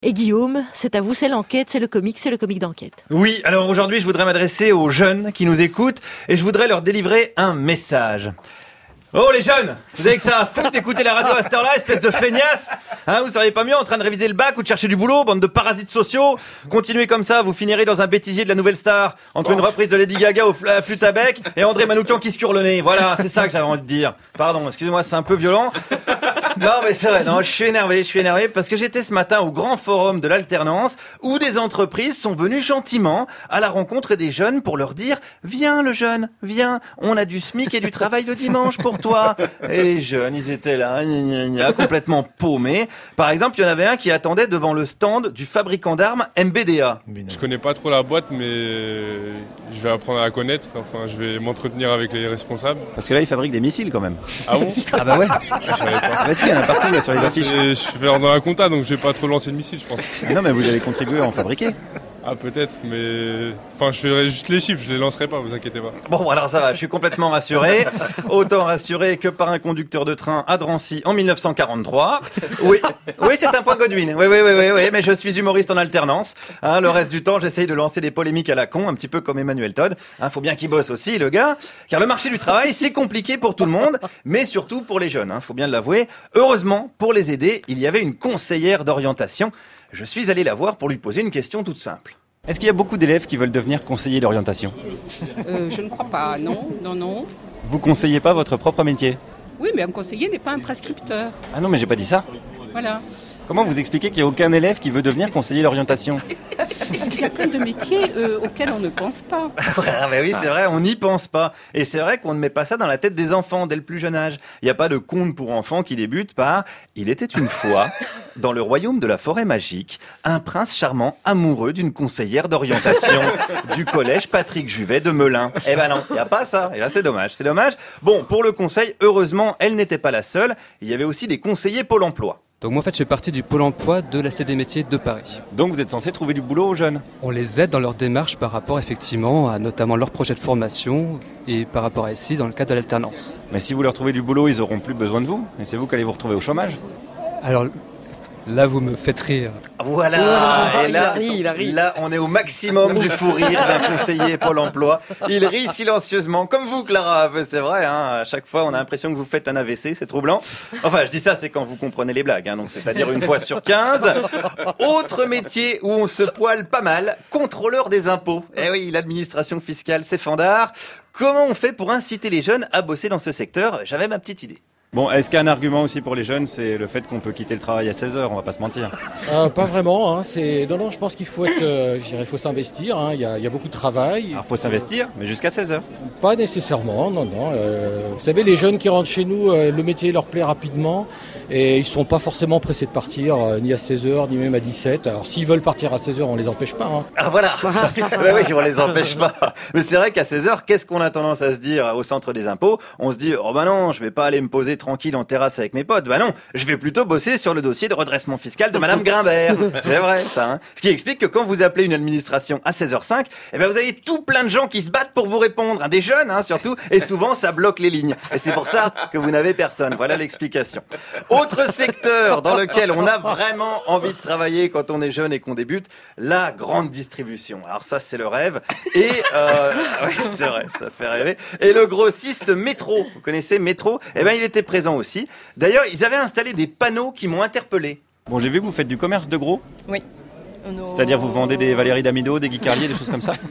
Et Guillaume, c'est à vous, c'est l'enquête, c'est le comique d'enquête. Oui, alors aujourd'hui je voudrais m'adresser aux jeunes qui nous écoutent et je voudrais leur délivrer un message. Oh les jeunes, vous avez que ça à foutre d'écouter la radio à cette heure-là, espèce de feignasse, hein, vous seriez pas mieux en train de réviser le bac ou de chercher du boulot, bande de parasites sociaux. Continuez comme ça, vous finirez dans un bêtisier de la Nouvelle Star, entre une reprise de Lady Gaga au flûte à bec et André Manoukian qui se cure le nez. Voilà, c'est ça que j'avais envie de dire. Pardon, excusez-moi, c'est un peu violent. Non mais c'est vrai, non, je suis énervé parce que j'étais ce matin au grand forum de l'alternance où des entreprises sont venues gentiment à la rencontre des jeunes pour leur dire « Viens le jeune, viens, on a du SMIC et du travail le dimanche pour toi ». Et les jeunes, ils étaient là, complètement paumés. Par exemple, il y en avait un qui attendait devant le stand du fabricant d'armes MBDA. Je connais pas trop la boîte, mais je vais apprendre à la connaître. Enfin, je vais m'entretenir avec les responsables. Parce que là, ils fabriquent des missiles quand même. Ah bon? Ah bah ouais. Je savais pas. Bah si, il y en a partout là sur les affiches. Je suis dans la compta, donc je vais pas trop lancer le missile, je pense. Ah non, mais vous allez contribuer à en fabriquer. Ah peut-être, mais enfin je ferai juste les chiffres, je les lancerai pas, vous inquiétez pas. Bon alors ça va, je suis complètement rassuré. Autant rassuré que par un conducteur de train à Drancy en 1943. Oui, c'est un point Godwin. Oui, mais je suis humoriste en alternance. Hein, le reste du temps, j'essaye de lancer des polémiques à la con, un petit peu comme Emmanuel Todd. Hein, faut bien qu'il bosse aussi, le gars. Car le marché du travail, c'est compliqué pour tout le monde, mais surtout pour les jeunes. Hein, faut bien l'avouer. Heureusement, pour les aider, il y avait une conseillère d'orientation. Je suis allé la voir pour lui poser une question toute simple. Est-ce qu'il y a beaucoup d'élèves qui veulent devenir conseillers d'orientation ? Je ne crois pas, non. Vous conseillez pas votre propre métier ? Oui, mais un conseiller n'est pas un prescripteur. Ah non, mais j'ai pas dit ça. Voilà. Comment vous expliquez qu'il n'y a aucun élève qui veut devenir conseiller d'orientation ? Il y a plein de métiers auxquels on ne pense pas. Voilà, mais oui, c'est vrai, on n'y pense pas. Et c'est vrai qu'on ne met pas ça dans la tête des enfants dès le plus jeune âge. Il n'y a pas de conte pour enfants qui débute par « Il était une fois, dans le royaume de la forêt magique, un prince charmant amoureux d'une conseillère d'orientation du collège Patrick Juvet de Melun. » Eh ben non, il n'y a pas ça. Et là, c'est dommage. Bon, pour le conseil, heureusement, elle n'était pas la seule. Il y avait aussi des conseillers Pôle emploi. Donc moi en fait je fais partie du pôle emploi de la Cité des métiers de Paris. Donc vous êtes censé trouver du boulot aux jeunes ? On les aide dans leur démarche par rapport effectivement à notamment leur projet de formation et par rapport à ici dans le cadre de l'alternance. Mais si vous leur trouvez du boulot, ils n'auront plus besoin de vous. Et c'est vous qui allez vous retrouver au chômage ? Alors là vous me faites rire. Voilà, et là, il arrive. Là on est au maximum du fou rire d'un conseiller Pôle emploi. Il rit silencieusement, comme vous Clara, c'est vrai, hein, à chaque fois on a l'impression que vous faites un AVC, c'est troublant. Enfin je dis ça, c'est quand vous comprenez les blagues, hein, donc c'est-à-dire une fois sur 15. Autre métier où on se poile pas mal, contrôleur des impôts. Eh oui, l'administration fiscale c'est fandard. Comment on fait pour inciter les jeunes à bosser dans ce secteur ? J'avais ma petite idée. Bon, est-ce qu'un argument aussi pour les jeunes, c'est le fait qu'on peut quitter le travail à 16h, on va pas se mentir. Pas vraiment, hein, non, je pense qu'il faut faut s'investir, hein, il y a beaucoup de travail. Alors faut s'investir, mais jusqu'à 16h. Pas nécessairement, non. Vous savez, les jeunes qui rentrent chez nous, le métier leur plaît rapidement et ils sont pas forcément pressés de partir, ni à 16h, ni même à 17h. Alors s'ils veulent partir à 16h, on les empêche pas. Hein. Ah voilà. Oui, on les empêche pas. Mais c'est vrai qu'à 16h, qu'est-ce qu'on a tendance à se dire au centre des impôts ? On se dit, oh bah non, je vais pas aller me poser tranquille en terrasse avec mes potes. Bah non, je vais plutôt bosser sur le dossier de redressement fiscal de Madame Grimbert. C'est vrai, ça. Hein. Ce qui explique que quand vous appelez une administration à 16h05, eh ben vous avez tout plein de gens qui se battent pour vous répondre. Hein, des jeunes, hein, surtout. Et souvent, ça bloque les lignes. Et c'est pour ça que vous n'avez personne. Voilà l'explication. Autre secteur dans lequel on a vraiment envie de travailler quand on est jeune et qu'on débute, la grande distribution. Alors ça, c'est le rêve. Et oui, c'est vrai, ça fait rêver. Et le grossiste Métro, vous connaissez Métro ? Eh ben, il était présent aussi. D'ailleurs, ils avaient installé des panneaux qui m'ont interpellé. Bon, j'ai vu que vous faites du commerce de gros. Oui. C'est-à-dire vous vendez des Valérie Damido, des Guy Carlier, des choses comme ça.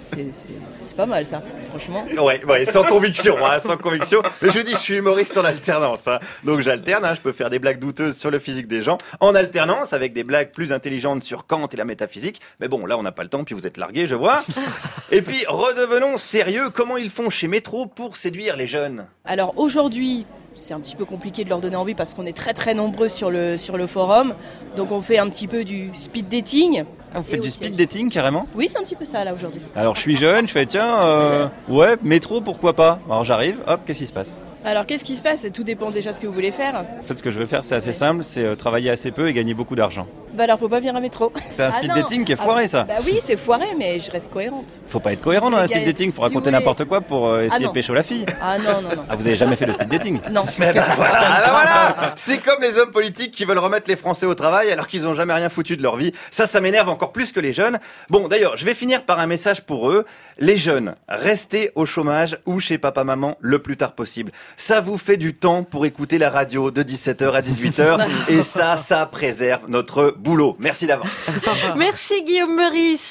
C'est pas mal ça, franchement. Ouais, sans conviction, hein, sans conviction. Mais je dis, je suis humoriste en alternance, hein. Donc j'alterne, hein, je peux faire des blagues douteuses sur le physique des gens, en alternance avec des blagues plus intelligentes sur Kant et la métaphysique. Mais bon, là on n'a pas le temps, puis vous êtes largués, je vois. Et puis redevenons sérieux, comment ils font chez Métro pour séduire les jeunes ? Alors aujourd'hui, c'est un petit peu compliqué de leur donner envie parce qu'on est très très nombreux sur le forum. Donc on fait un petit peu du speed dating. Ah, vous faites du speed dating carrément ? Oui, c'est un petit peu ça là aujourd'hui. Alors je suis jeune, je fais tiens, ouais, Métro pourquoi pas ? Alors j'arrive, hop, qu'est-ce qui se passe ? Alors qu'est-ce qui se passe? Tout dépend déjà de ce que vous voulez faire. En fait, ce que je veux faire, c'est assez simple, c'est travailler assez peu et gagner beaucoup d'argent. Bah alors faut pas venir à métro. C'est un speed dating qui est foiré, ça. Bah oui, c'est foiré, mais je reste cohérente. Faut pas être cohérent dans un speed dating, faut raconter n'importe quoi pour essayer de pécho la fille. Ah non. Ah, vous avez jamais fait le speed dating? Non. Mais bah voilà. C'est comme les hommes politiques qui veulent remettre les Français au travail alors qu'ils ont jamais rien foutu de leur vie. Ça m'énerve encore plus que les jeunes. Bon, d'ailleurs, je vais finir par un message pour eux. Les jeunes, restez au chômage ou chez papa-maman le plus tard possible. Ça vous fait du temps pour écouter la radio de 17h à 18h et ça préserve notre boulot. Merci d'avance. Merci Guillaume Meurice.